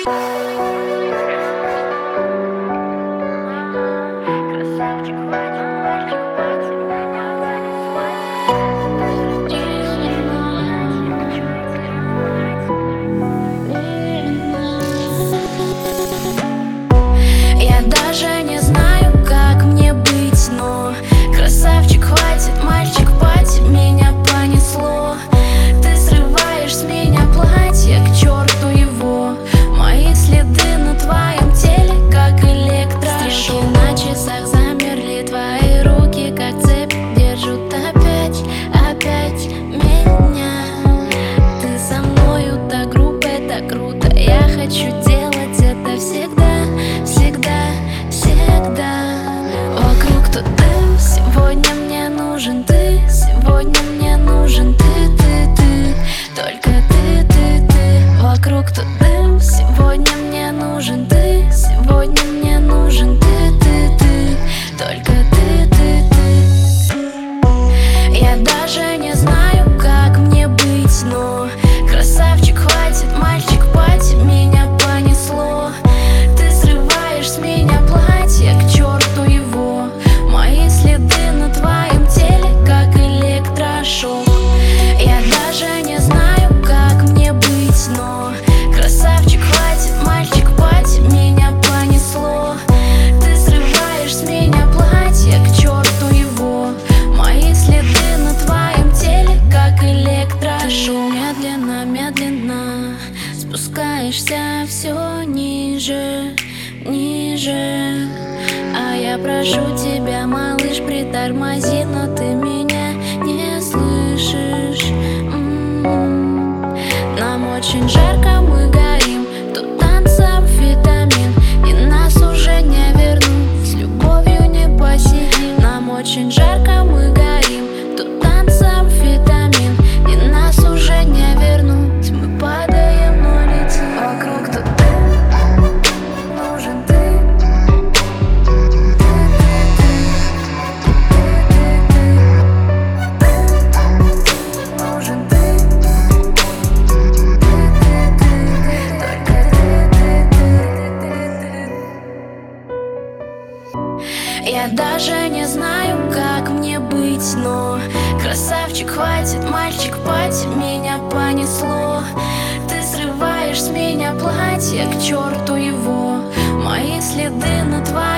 Красавчик, мальчик, мальчик, мальчик, меня понеслась. Я даже не знаю, как мне быть, но красавчик, хватит, мальчик, хватит, меня понесло. Ты срываешь с меня платье, к черту его. Мои следы на твоем теле, как электрошок. На часах замерли твои руки, как цепь держат опять, опять меня. Ты со мною так грубо, так круто. Я хочу делать это всегда, всегда, всегда. Вокруг тут дым, сегодня мне нужен ты. Сегодня мне нужен ты, только ты. Вокруг тут дым, сегодня мне нужен ты. Сегодня мне нужен ты, только ты. Я даже не знаю, как мне быть, но красавчик, хватит, мальчик, хватит, меня понесло. Ты срываешь с меня платье, к черту его. Мои следы на твоем теле, как электрошок. Я даже не знаю, как мне быть, но красавчик, хватит, мальчик, хватит, меня понесло. Ты срываешь с меня платье, к черту его. Мои следы на твоем теле, как электрошок. Ты медленно, медленно спускаешься все ниже, ниже. А я прошу тебя, малыш, притормози, но ты меня не слышишь. Нам очень жарко, мы горим, тут танцем витамин, и нас уже не вернуть, с любовью не посидим. Нам очень жарко, мы горим, тут танцем витамин, и нас уже не вернуть, мы падаем, но летим. Вокруг тут ты, нужен ты. Нужен ты. Я даже не знаю, как мне быть, но красавчик, хватит, мальчик, хватит, меня понесло. Ты срываешь с меня платье, к черту его. Мои следы на твоем